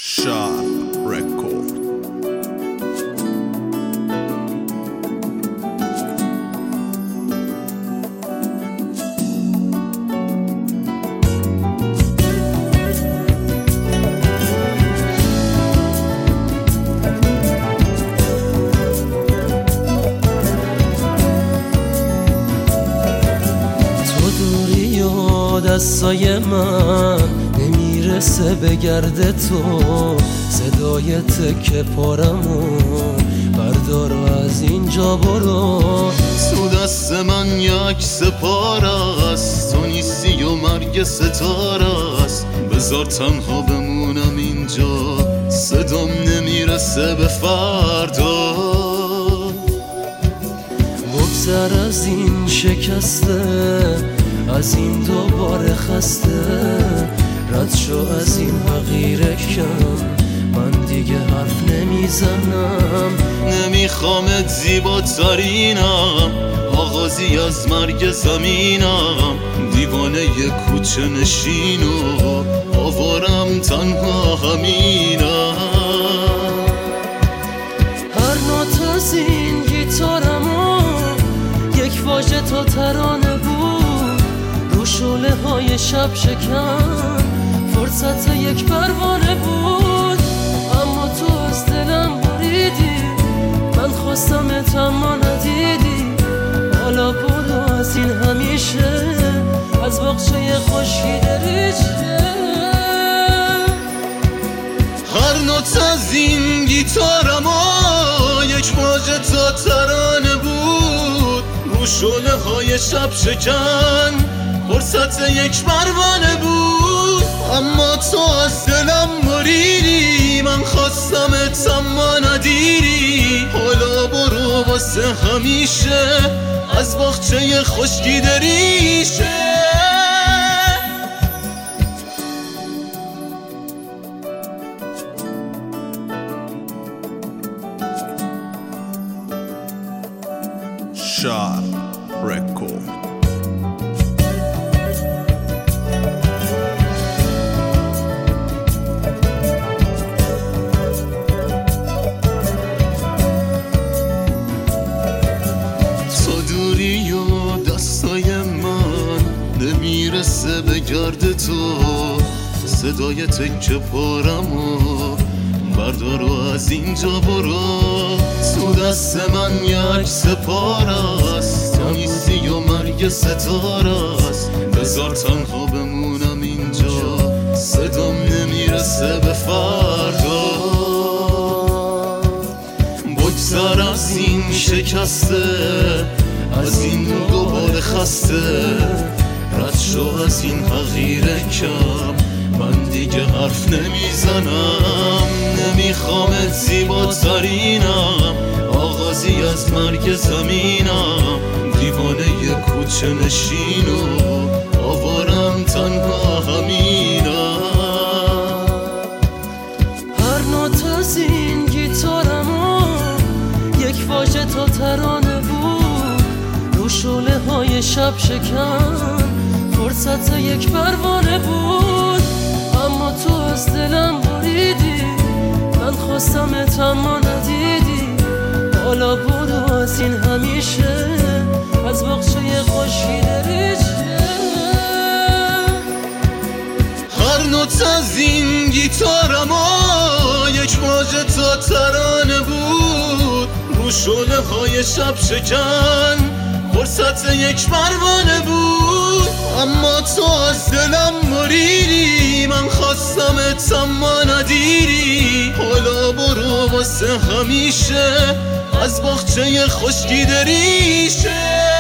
Sharp Record. تو دوری و دستای من نمیرسه به گرد تو، صدای تکه پارمون بردار و از اینجا برو. تو دست من یک سپاره است، تو نیستی و مرگ ستاره است. بذار تنها بمونم اینجا، صدام نمیرسه به فردا. بگذر از این شکسته، از این دوباره خسته، رد شو از این حقیره کم، من دیگه حرف نمیزنم. نمیخوامت زیباترینم، آغازی از مرگ زمینم. دیوانه ی کوچه نشینو آوارم تنها همینم. هر نوت از این گیتارمو یک واژه تا ترانه بود، رو شعله های شب شکن فرصت یک پروانه بود. اما تو از دلم بریدی، من خواستمت اما ندیدی. حالا برو از این همیشه، از باغچه خشکی دریچه. هر نوت از این گیتارمو یک واژه تا ترانه بود، رو شعله های شب شکن فرصت یک پروانه بود. اما تو از دلم بریدی، من خواستمت اما ندیدی. حالا برو واسه همیشه، از باغچه خشکی دریشه. Sharp Record. تو دوری و دستای من نمیرسه به گرد تو، صدای تکه پارمو بردار و از اینجا برو. تو دست من یک سپاره است، تو نیستی و مرگ ستاره است. بذار تنها بمونم اینجا، صدام نمیرسه به فردا. بگذر از این شکسته، از این دوباره خسته، رد شو از این حقیره کم، من دیگه حرف نمیزنم. نمیخوامت زیباترینم، آغازی از مرگ زمینم. دیوانه ی کوچه نشینو آوارم تنها همینم. هر نوت از این گیتارمو یک واژه تا ترانه بود، رو شعله های شب شکن فرصت یک پروانه بود. اما تو از دلم بریدی، من خواستمت اما ندیدی. حالا برو از این همیشه، از باغچه خشکی دریچه. هر نوت از این گیتارمو یک واژه تا ترانه بود، رو شعله های شب شکن فرصت یک پروانه بود. اما تو از دلم بریدی، من خواستمت اما ندیدی. حالا برو واسه همیشه، از باغچه خشکی دریشه.